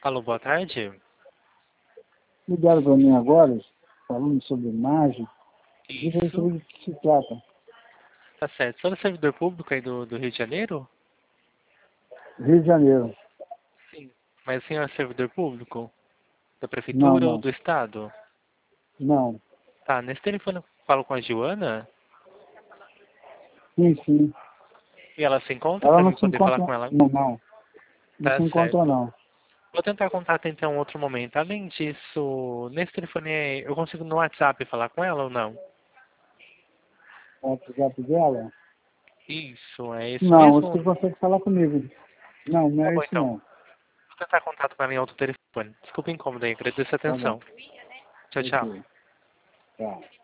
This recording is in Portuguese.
Alô, boa tarde. Ligaram para mim agora, falando sobre imagem. Diga aí Isso. sobre o que se trata. Tá certo. Você é servidor público aí do Rio de Janeiro? Rio de Janeiro. Sim. Mas o senhor é servidor público? Da Não, prefeitura ou não. do estado? Não. Tá, nesse telefone eu falo com a Joana Sim, sim. e ela se encontra Ela para não mim se poder falar encontra. com ela? Não, não. Não Tá se encontra, certo. não. Vou tentar contato então em outro momento. Além disso, nesse telefone eu consigo no WhatsApp falar com ela ou não? O WhatsApp dela? Isso, é isso Não, você mesmo? consegue falar comigo. Não, não Tá é bom isso então. não. Vou tentar contato com ela em outro telefone. Desculpa o incômodo aí, agradeço a Tá bom. atenção. Tchau, tchau. Ok. Tá.